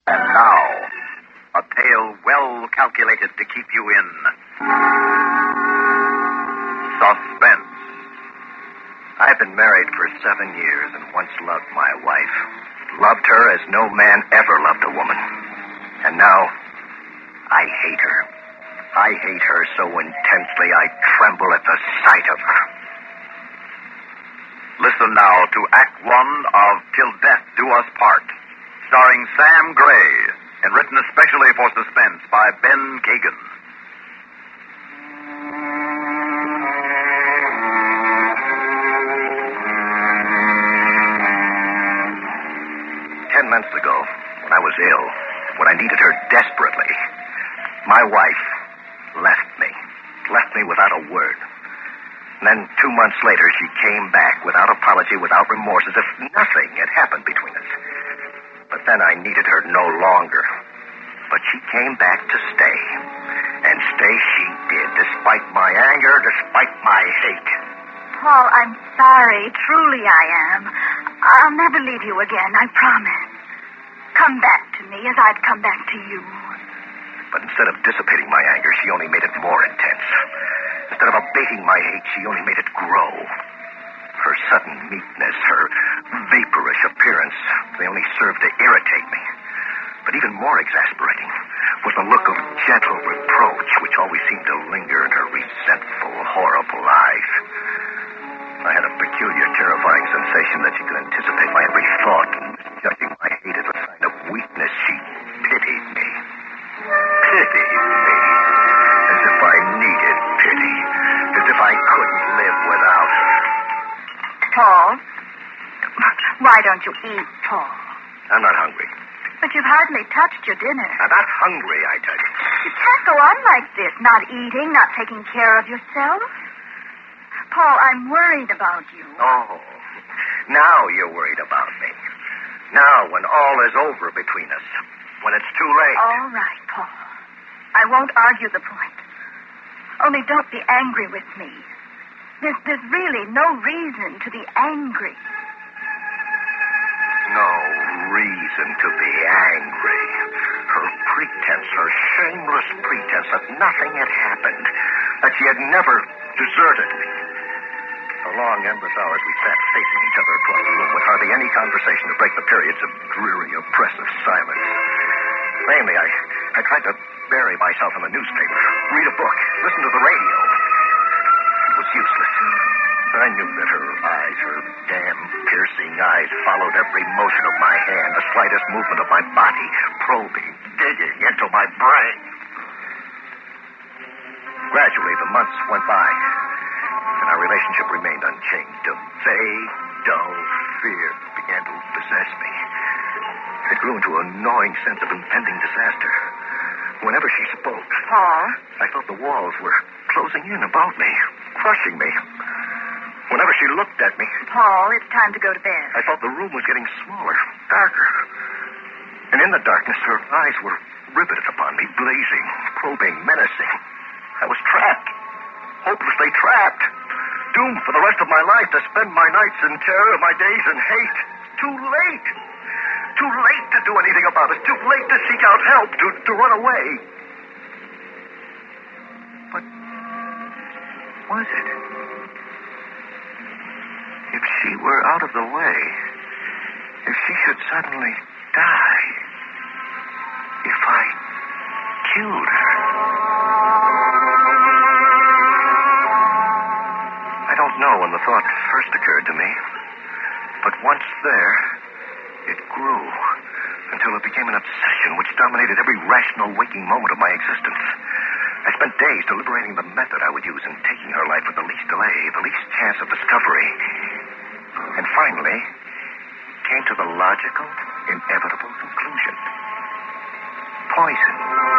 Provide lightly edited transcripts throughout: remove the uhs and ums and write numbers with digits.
And now, a tale well calculated to keep you in suspense. I've been married for 7 years and once loved my wife. Loved her as no man ever loved a woman. And now, I hate her. I hate her so intensely I tremble at the sight of her. Listen now to Act One of Till Death Do Us Part, starring Sam Gray, and written especially for suspense by Ben Kagan. 10 months ago, when I was ill, when I needed her desperately, my wife left me without a word. And then 2 months later, she came back without apology, without remorse, as if nothing had happened between us. But then I needed her no longer. But she came back to stay. And stay she did, despite my anger, despite my hate. Paul, I'm sorry. Truly I am. I'll never leave you again, I promise. Come back to me as I'd come back to you. But instead of dissipating my anger, she only made it more intense. Instead of abating my hate, she only made it grow. Her sudden meekness, her vaporish appearance, they only served to irritate me. But even more exasperating was the look of gentle reproach which always seemed to linger in her resentful, horrible eyes. I had a peculiar, terrifying sensation that she could anticipate my every thought, and judging my hate as a sign of weakness, she pitied me. Pitied me. As if I needed pity. As if I couldn't live without her. Paul, why don't you eat, Paul? I'm not hungry. But you've hardly touched your dinner. I'm not hungry, I tell you. You can't go on like this, not eating, not taking care of yourself. Paul, I'm worried about you. Oh, now you're worried about me. Now, when all is over between us. When it's too late. All right, Paul. I won't argue the point. Only don't be angry with me. There's really no reason to be angry. No reason to be angry. Her pretense, her shameless pretense that nothing had happened, that she had never deserted me. For long, endless hours, we sat facing each other across the room with hardly any conversation to break the periods of dreary, oppressive silence. Mainly, I tried to bury myself in the newspaper, read a book, listen to the radio. It was useless. I knew that her eyes, her damn piercing eyes, followed every motion of my hand, the slightest movement of my body, probing, digging into my brain. Gradually, the months went by, and our relationship remained unchanged. A vague, dull fear began to possess me. It grew into an annoying sense of impending disaster. Whenever she spoke, Paul? I felt the walls were closing in about me, crushing me. Whenever she looked at me, Paul, it's time to go to bed. I felt the room was getting smaller, darker. And in the darkness, her eyes were riveted upon me, blazing, probing, menacing. I was trapped, hopelessly trapped, doomed for the rest of my life to spend my nights in terror, my days in hate. Too late. Too late to do anything about it. Too late to seek out help, to run away. But was it? If she were out of the way, if she should suddenly die, if I killed her. I don't know when the thought first occurred to me, but once there, it grew until it became an obsession which dominated every rational waking moment of my existence. I spent days deliberating the method I would use in taking her life with the least delay, the least chance of discovery. And finally, came to the logical, inevitable conclusion. Poison.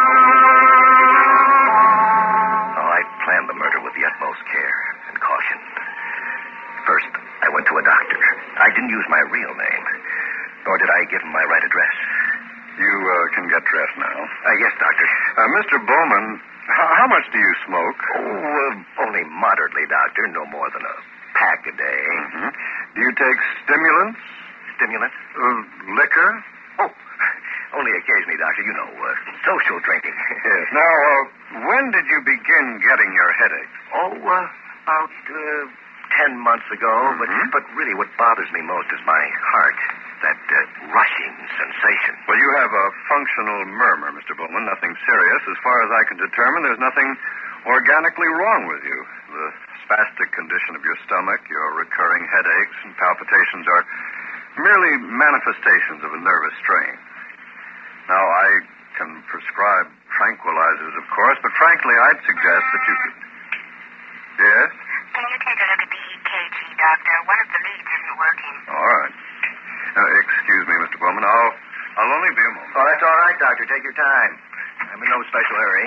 Oh, I planned the murder with the utmost care and caution. First, I went to a doctor. I didn't use my real name, nor did I give him my right address. You can get dressed now. Yes, doctor. Mr. Bowman, how much do you smoke? Oh, only moderately, doctor. No more than a pack a day. Mm-hmm. Do you take stimulants? Stimulants? Liquor? Oh, Only occasionally, Doctor. You know, social drinking. Yes. Now, when did you begin getting your headaches? Oh, about 10 months ago. But really what bothers me most is my heart. That rushing sensation. Well, you have a functional murmur, Mr. Bowman. Nothing serious. As far as I can determine, there's nothing organically wrong with you. The spastic condition of your stomach, your recurring headaches and palpitations are merely manifestations of a nervous strain. Now, I can prescribe tranquilizers, of course, but frankly, I'd suggest that you could... Yes? Can you take a look at the EKG, Doctor? One of the leads isn't working. All right. Excuse me, Mr. Bowman. I'll only be a moment. Oh, that's all right, Doctor. Take your time. I'm in no special hurry.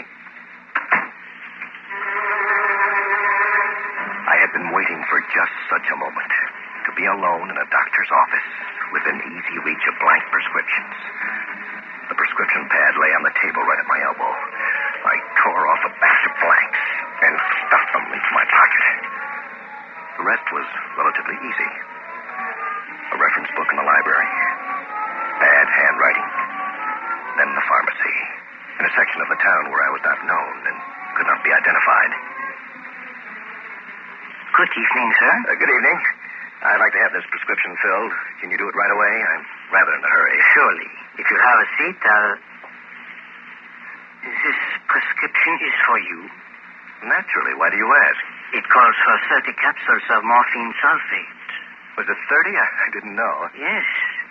I had been waiting for just such a moment. To be alone in a doctor's office within easy reach of blank prescriptions. The prescription pad lay on the table right at my elbow. I tore off a batch of blanks and stuffed them into my pocket. The rest was relatively easy. A reference book in the library. Bad handwriting. Then the pharmacy. In a section of the town where I was not known and could not be identified. Good evening, sir. Good evening. I'd like to have this prescription filled. Can you do it right away? I'm rather in a hurry. Surely. If you have a seat, This prescription is for you. Naturally. Why do you ask? It calls for 30 capsules of morphine sulfate. Was it 30? I didn't know. Yes.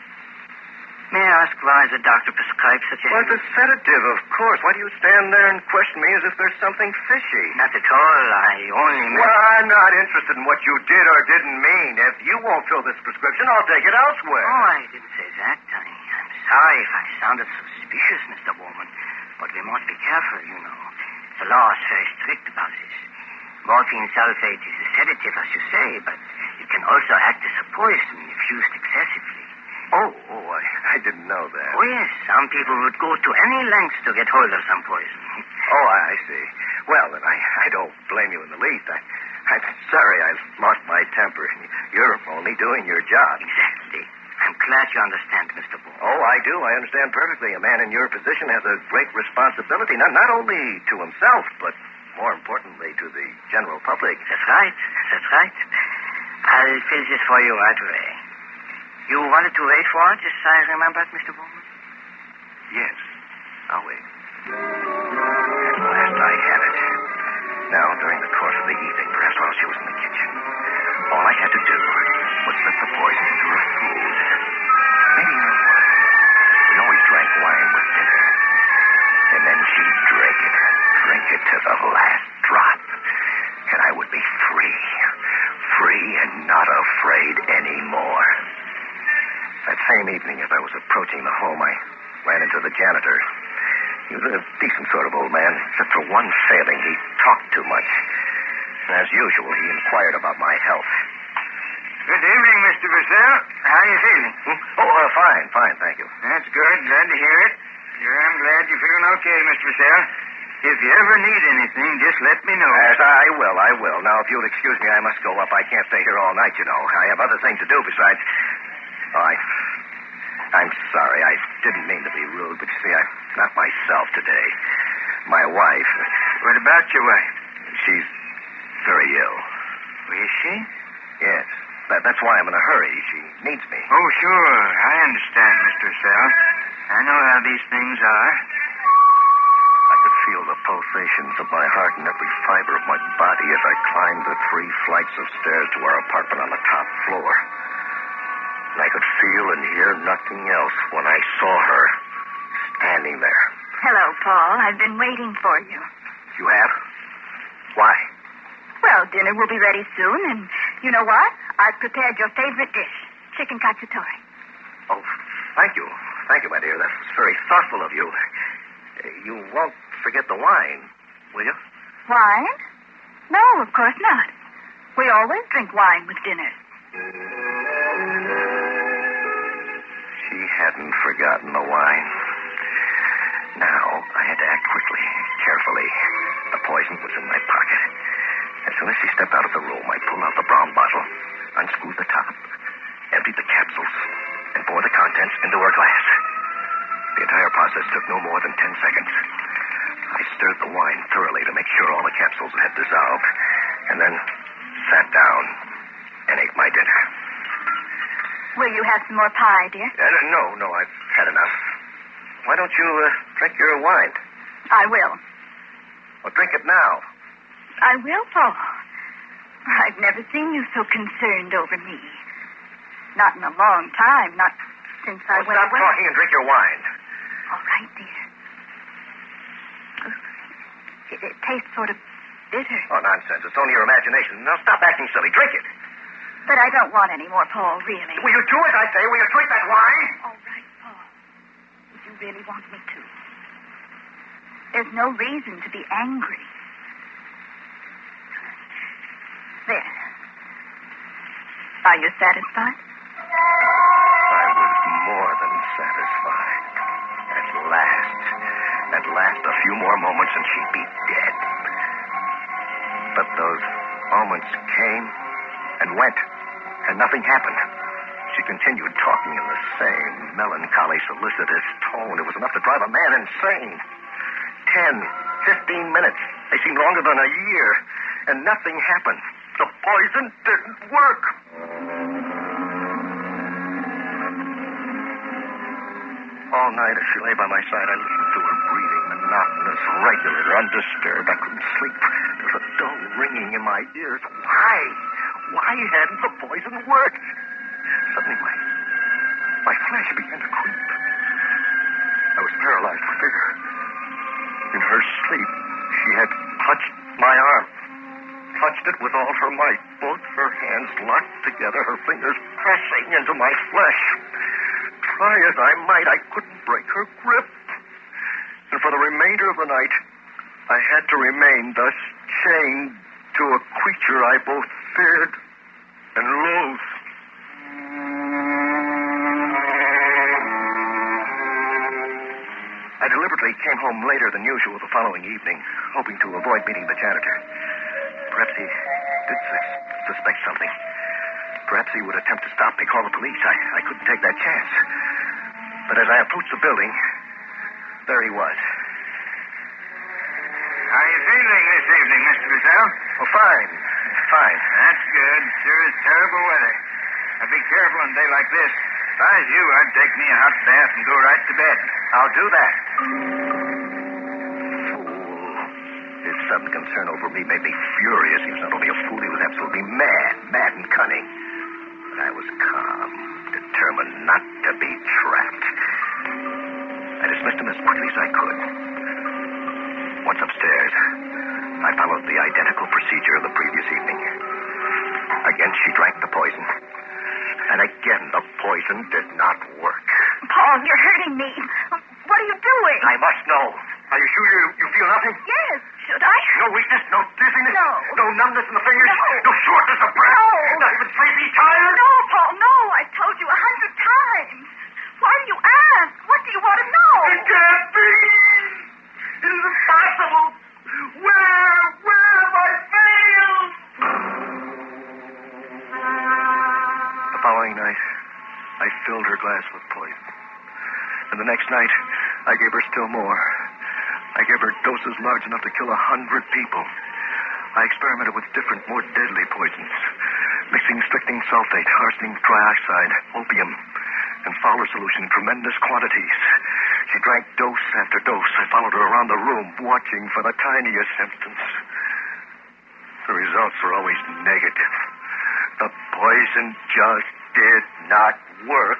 May I ask why the doctor prescribed such a... Well, it's a sedative, of course. Why do you stand there and question me as if there's something fishy? Not at all. I only meant... Well, I'm not interested in what you did or didn't mean. If you won't fill this prescription, I'll take it elsewhere. Oh, I didn't say that. I'm sorry if I sounded suspicious, Mr. Bowman. But we must be careful, you know. The law is very strict about this. Morphine sulfate is a sedative, as you say, but it can also act as a poison if used excessively. Oh, I didn't know that. Oh, yes. Some people would go to any lengths to get hold of some poison. Oh, I see. Well, then I don't blame you in the least. I'm sorry I lost my temper. You're only doing your job. Exactly. I'm glad you understand, Mr. Bowman. Oh, I do. I understand perfectly. A man in your position has a great responsibility, not only to himself, but more importantly to the general public. That's right. That's right. I'll fill this for you right away. You wanted to wait for it, as I remember it, Mr. Bowman? Yes. I'll wait. At last I had it. Now, during the course of the evening, perhaps while she was in the kitchen, all I had to do was slip the poison into her food. Maybe her wine. We always drank wine with dinner. And then she'd drink it to the last drop. And I would be free. Free and not afraid anymore. That same evening, as I was approaching the home, I ran into the janitor. He was a decent sort of old man, except for one failing. He talked too much. As usual, he inquired about my health. Good evening, Mr. Purcell. How are you feeling? Fine, thank you. That's good. Glad to hear it. Sure, I'm glad you're feeling okay, Mr. Purcell. If you ever need anything, just let me know. Yes, I will. Now, if you'll excuse me, I must go up. I can't stay here all night, you know. I have other things to do besides... Oh, I'm sorry. I didn't mean to be rude, but you see, I'm not myself today. My wife... What about your wife? She's very ill. Is she? Yes. That's why I'm in a hurry. She needs me. Oh, sure. I understand, Mr. Purcell. I know how these things are. I could feel the pulsations of my heart in every fiber of my body as I climbed the 3 flights of stairs to our apartment on the top floor. And I could feel and hear nothing else when I saw her standing there. Hello, Paul. I've been waiting for you. You have? Why? Well, dinner will be ready soon, and you know what? I've prepared your favorite dish, chicken cacciatore. Oh, thank you. Thank you, my dear. That was very thoughtful of you. You won't forget the wine, will you? Wine? No, of course not. We always drink wine with dinner. She hadn't forgotten the wine. Now, I had to act quickly, carefully. The poison was in my pocket. As soon as she stepped out of the room, I pulled out the brown bottle, unscrewed the top, emptied the capsules, and poured the contents into her glass. The entire took no more than 10 seconds. I stirred the wine thoroughly to make sure all the capsules had dissolved, and then sat down and ate my dinner. Will you have some more pie, dear? No, I've had enough. Why don't you drink your wine? I will. Well, drink it now. I will, Paul. I've never seen you so concerned over me. Not in a long time, not since I went Stop away. talking and drink your wine. All right, dear. It tastes sort of bitter. Oh, nonsense. It's only your imagination. Now stop acting silly. Drink it. But I don't want any more, Paul, really. Will you do it, I say? Will you drink that wine? All right, Paul. If you really want me to. There's no reason to be angry. There. Are you satisfied? I was more than satisfied. At last, a few more moments and she'd be dead. But those moments came and went, and nothing happened. She continued talking in the same melancholy, solicitous tone. It was enough to drive a man insane. 10, 15 minutes. They seemed longer than a year, and nothing happened. The poison didn't work. All night as she lay by my side, I listened to her breathing, monotonous, regular, undisturbed. I couldn't sleep. There was a dull ringing in my ears. Why hadn't the poison worked? Suddenly my flesh began to creep. I was paralyzed with fear. In her sleep, she had clutched my arm. Clutched it with all her might, both her hands locked together, her fingers pressing into my flesh. Try as I might, I couldn't break her grip. And for the remainder of the night, I had to remain thus chained to a creature I both feared and loathed. I deliberately came home later than usual the following evening, hoping to avoid meeting the janitor. Perhaps he did suspect something. Perhaps he would attempt to stop me, call the police. I couldn't take that chance. But as I approached the building, there he was. How are you feeling this evening, Mr. Bissell? Oh, fine. That's good. Sure is terrible weather. Now be careful on a day like this. If I was you, I'd take me a hot bath and go right to bed. I'll do that. Fool. His sudden concern over me made me furious. He was not only a fool, he was absolutely mad and cunning. But I was calm, determined not to be trapped. I dismissed him as quickly as I could. Once upstairs, I followed the identical procedure of the previous evening. Again, she drank the poison. And again, the poison did not work. Paul, you're hurting me. What are you doing? I must know. Are you sure you feel nothing? Yes. Should I? No weakness, no dizziness? No. No numbness in the fingers? No. No shortness of breath? No. Not even sleepy, tired? No, Paul, no. I've told you 100 times. Why do you ask? What do you want to know? It can't be. It is impossible. Where have I failed? The following night, I filled her glass with poison. And the next night, I gave her still more. I gave her doses large enough to kill 100 people. I experimented with different, more deadly poisons, mixing strychnine sulfate, arsenic trioxide, opium, and Fowler solution in tremendous quantities. She drank dose after dose. I followed her around the room, watching for the tiniest symptoms. The results were always negative. The poison just did not work.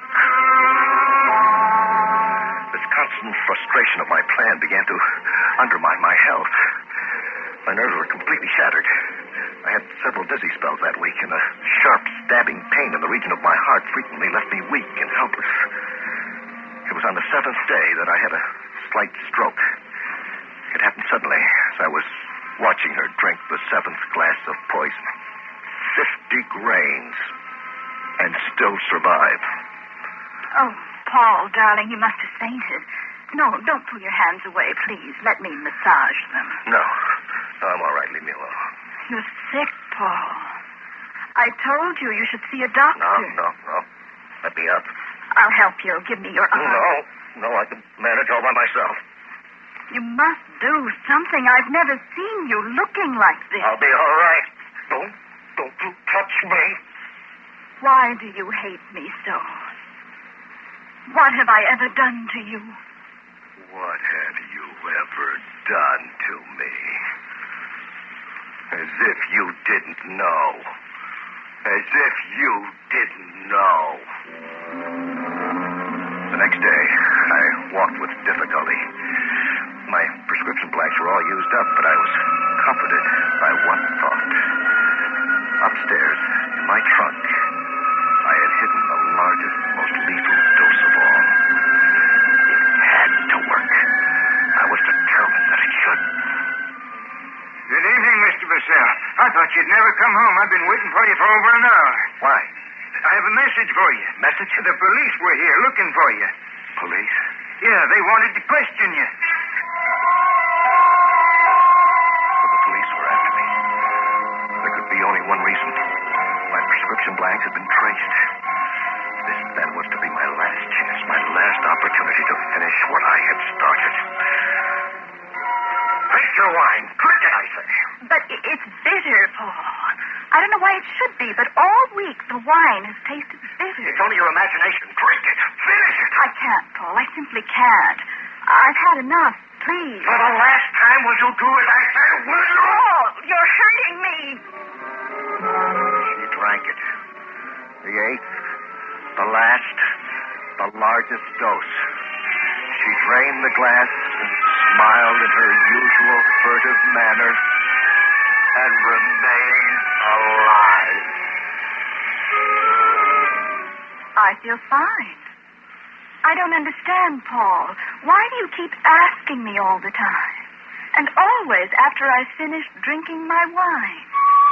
This constant frustration of my plan began to undermine my health. My nerves were completely shattered. I had several dizzy spells that week, and a sharp, stabbing pain in the region of my heart frequently left me weak and helpless. It was on the 7th day that I had a slight stroke. It happened suddenly as I was watching her drink the 7th glass of poison. 50 grains, and still survive. Oh, Paul, darling, you must have fainted. No, don't pull your hands away, please. Let me massage them. No, I'm all right. Leave me alone. You're sick, Paul. I told you should see a doctor. No. Let me up. I'll help you. Give me your arm. No. No, I can manage all by myself. You must do something. I've never seen you looking like this. I'll be all right. Don't you touch me. Why do you hate me so? What have I ever done to you? What have you ever done to me? As if you didn't know. As if you didn't know. The next day, I walked with difficulty. My prescription blanks were all used up, but I was comforted by one thought. Upstairs, in my trunk, I had hidden the largest, most lethal dose of all. It had to work. I was determined that it should. Good evening, Mr. Bassell. I thought you'd never come home. I've been waiting for you for over an hour. Why? I have a message for you. Message? The police were here looking for you. Police? Yeah, they wanted to question you. So the police were after me. There could be only one reason. My prescription blanks had been traced. This then was to be my last chance, my last opportunity to finish what I had started. Drink your wine. Drink it, I say. But it's bitter, Paul. I don't know why it should be, but all week the wine has tasted bitter. It's only your imagination. Drink it. Finish it. I can't, Paul. I simply can't. I've had enough. Please. For the last time, will you do as I say? Will you? Paul, you're hurting me. She drank it. The eighth, the last, the largest dose. She drained the glass and smiled in her usual furtive manner and remained alive. I feel fine. I don't understand, Paul. Why do you keep asking me all the time? And always after I've finished drinking my wine.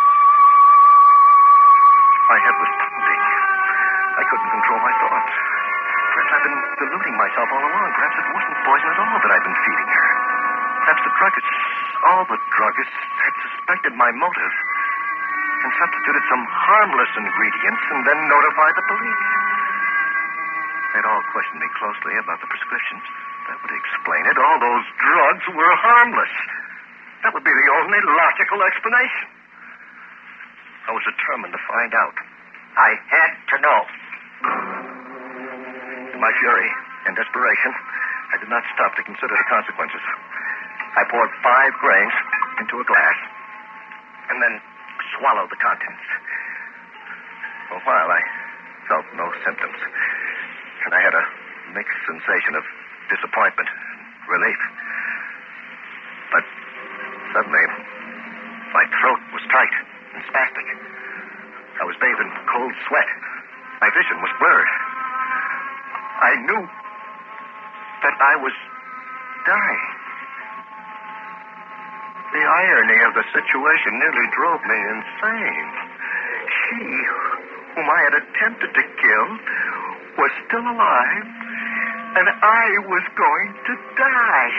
My head was pounding. I couldn't control my thoughts. Perhaps I've been deluding myself all along. Perhaps it wasn't poison at all that I'd been feeding her. Perhaps the druggists, all the druggists, had suspected my motive and substituted some harmless ingredients and then notified the police. They'd all questioned me closely about the prescriptions. That would explain it. All those drugs were harmless. That would be the only logical explanation. I was determined to find out. I had to know. In my fury and desperation, I did not stop to consider the consequences. I poured 5 grains into a glass and then swallowed the contents. For a while, I felt no symptoms, and I had a mixed sensation of disappointment and relief. But suddenly, my throat was tight and spastic. I was bathed in cold sweat. My vision was blurred. I knew that I was dying. The irony of the situation nearly drove me insane. She, whom I had attempted to kill, was still alive, and I was going to die.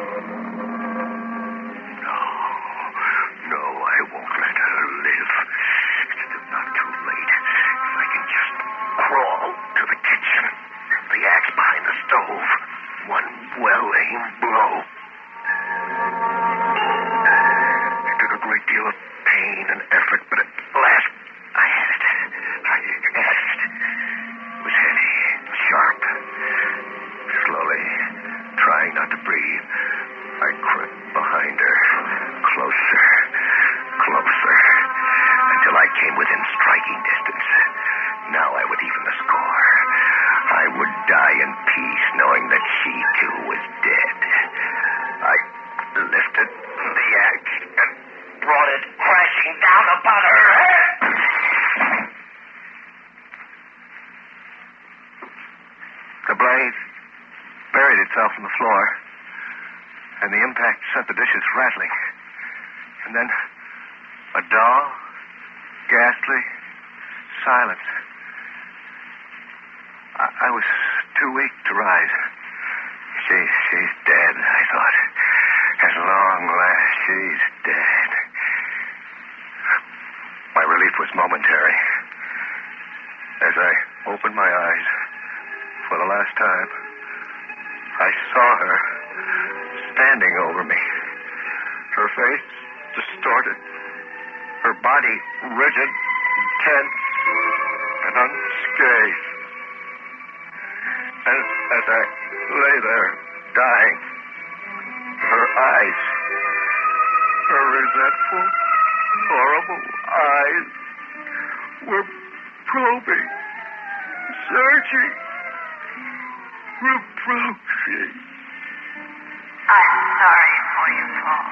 No, I won't let her live. It's still not too late. If I can just crawl to the kitchen, the axe behind the stove, one well-aimed blow. It took a great deal of pain and effort, but at last I had it. I had it. It was heavy, sharp. Slowly, trying not to breathe, I crept behind her, closer, until I came within striking distance. Now I would even the score. I would die in peace, knowing that she, too, was dead. I lifted the axe and brought it crashing down upon her head. The blaze buried itself in the floor, and the impact sent the dishes rattling. And then a dull, ghastly silence. I was too weak to rise. She's dead, I thought. At long last, she's dead. My relief was momentary. As I opened my eyes for the last time, face distorted, her body rigid, tense, and unscathed. As I lay there, dying, her eyes, her resentful, horrible eyes, were probing, searching, reproaching. I'm sorry for you, Paul.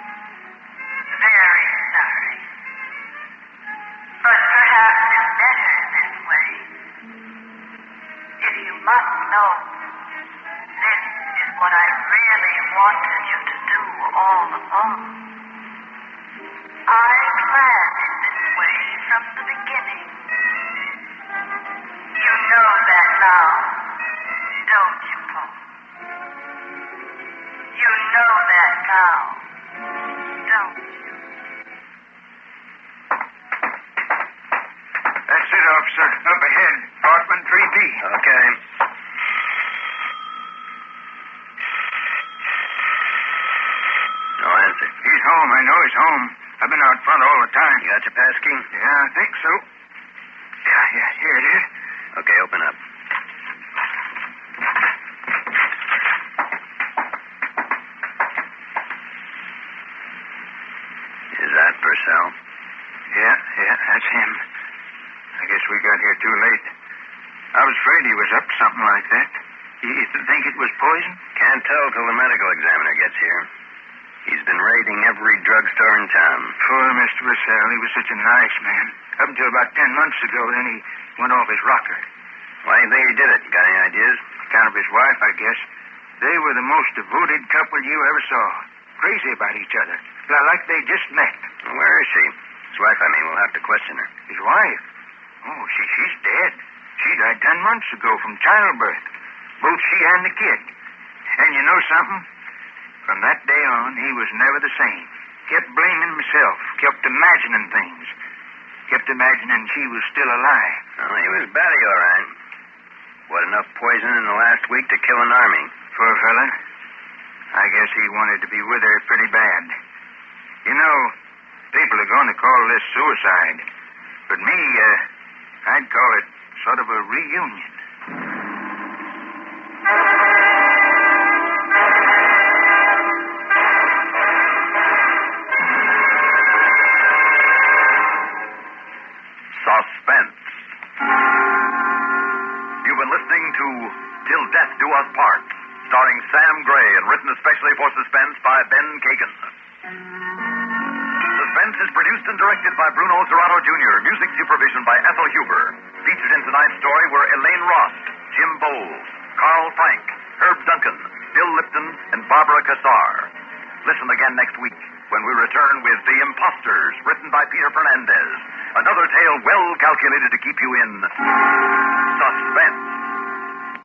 Very sorry. But perhaps it's better this way. If you must know, this is what I really wanted you to do all along. I planned it this way from the beginning. You know that now, don't you, Paul? You know that now, don't you? That's it, officer. Up ahead. Apartment 3B. Okay. No answer. He's home. I know he's home. I've been out front all the time. You got your pass key? Yeah, I think so. Yeah, here it is. Okay, open up. Is that Purcell? Yeah, that's him. I guess we got here too late. I was afraid he was up to something like that. You think it was poison? Can't tell till the medical examiner gets here. He's been raiding every drugstore in town. Poor Mr. Purcell. He was such a nice man. Up until about 10 months ago, then he went off his rocker. Why do you think he did it? Got any ideas? Account of his wife, I guess. They were the most devoted couple you ever saw. Crazy about each other. Like they just met. Where is she? His wife, I mean. We'll have to question her. His wife? Oh, she's dead. She died 10 months ago from childbirth. Both she and the kid. And you know something? From that day on, he was never the same. Kept blaming himself. Kept imagining things. Kept imagining she was still alive. Well, he was batty, all right. What, enough poison in the last week to kill an army? Poor fella. I guess he wanted to be with her pretty bad. You know, people are going to call this suicide. But me, I'd call it sort of a reunion. Suspense. You've been listening to Till Death Do Us Part, starring Sam Gray and written especially for Suspense by Ben Kagan. Suspense is produced and directed by Bruno Serrato Jr., music supervision by Ethel Huber. Featured in tonight's story were Elaine Rost, Jim Bowles, Carl Frank, Herb Duncan, Bill Lipton, and Barbara Cassar. Listen again next week when we return with The Imposters, written by Peter Fernandez. Another tale well calculated to keep you in suspense.